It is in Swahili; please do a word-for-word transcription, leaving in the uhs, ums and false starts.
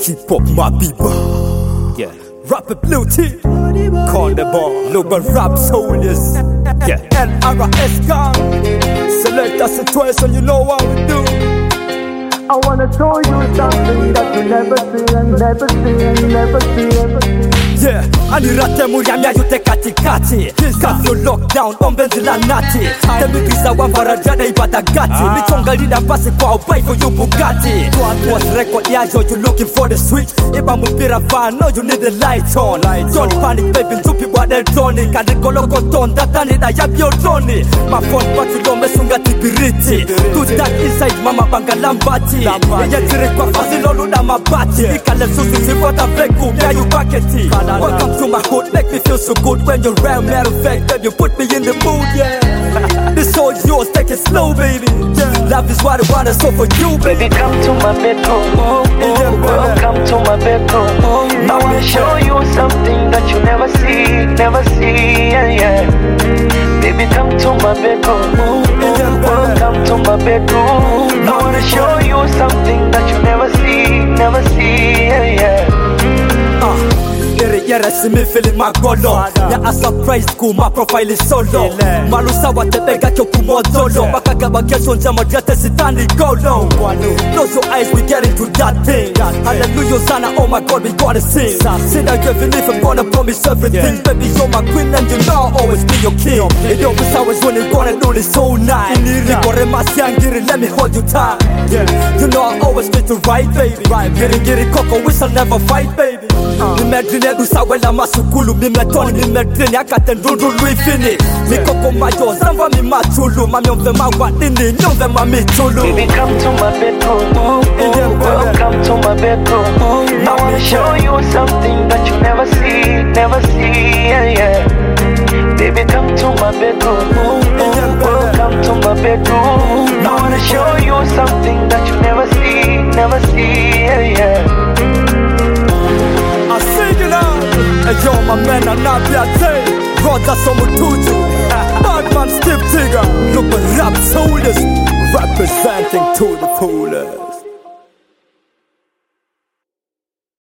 hip hop mabiba. Yeah, rap a blue tea. Call the ball, global rap soldiers. Yeah, L R S gang. Select a situation, you know what we do. I wanna show you something that you never see and never see and never see, ever see. Yeah, anirate muriamia yote katikati. Kafyo lockdown, ombenzi la nati. Temigiza wambarajana ibadagati. Michonga lina basi kwa ubai for you Bugatti. Was record yajo, you looking for the switch. Iba mupira fan, no you need the light on. Don't panic baby, njupi wade droni. Kaniko loko ton, datani na yabio droni. My phone batu lome sunga tibiriti. Do that inside mama banga lambati. Eya jire kwa fazi lolu na mabati. Ikale susu sivota beku, yeah you buckety. Welcome to my hood, make me feel so good when you're around. Matter of fact, baby, you put me in the mood, yeah. This all yours, take it slow, baby. Yeah. Love is what I want, so for you, baby. Baby, come to my bedroom. Oh, oh, yeah, welcome to my bedroom. Oh, yeah. I wanna show you something that you never see, never see, yeah, yeah. Baby, come to my bedroom. Oh, yeah, welcome to my bedroom. I wanna show you something that you never see, never see, yeah, yeah. Uh. Yere simi feeling my golo. Ya a surprise ku my profile is solo. Malusa watebega kyo kumodolo. Bakagaba kesho njama diate sitani golo. Close your eyes, we get into that thing. Hallelujah sana, oh my God, we gotta sing. Say that you believe I'm gonna promise everything. Baby, you're my queen and you know I'll always be your king. It always always when you gonna do this so nice. Nikore masiangiri, let me hold you tight. You know I always get it right, baby. Giri giri koko, we shall never fight, baby. Nimedrine dusawela masukulu. Mimetoni, nimedrine akate ndundu luifini. Mikoko mayo, zamba mi machulu. Mami omve mawadini, nyomve mami chulu. Baby, come to my bedroom. Oh, oh, welcome to my bedroom. Oh, yeah. I wanna show you something that you never see, never see, yeah, yeah. Baby, come to my bedroom. Oh, oh, welcome to my bedroom. I wanna show you something that you never see, never see, yeah, yeah. I sing it out. Hey yo, my man, I'm not Biate. Roda Somutuju. Badman Steve Tigger. Look at rap soldiers representing to the full.